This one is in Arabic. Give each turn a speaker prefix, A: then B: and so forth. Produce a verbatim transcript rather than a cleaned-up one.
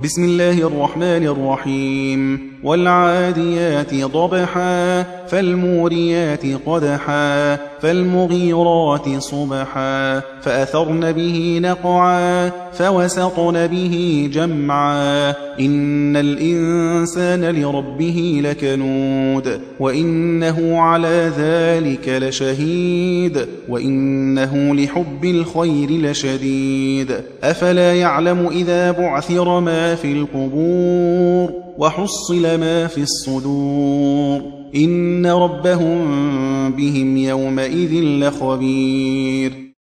A: بسم الله الرحمن الرحيم والعاديات ضبحا فالموريات قدحا فالمغيرات صبحا فأثرن به نقعا فوسطن به جمعا إن الإنسان لربه لكنود وإنه على ذلك لشهيد وإنه لحب الخير لشديد أفلا يعلم إذا بعثر ما في القبور وحصل ما في الصدور إن ربهم بهم يومئذ لخبير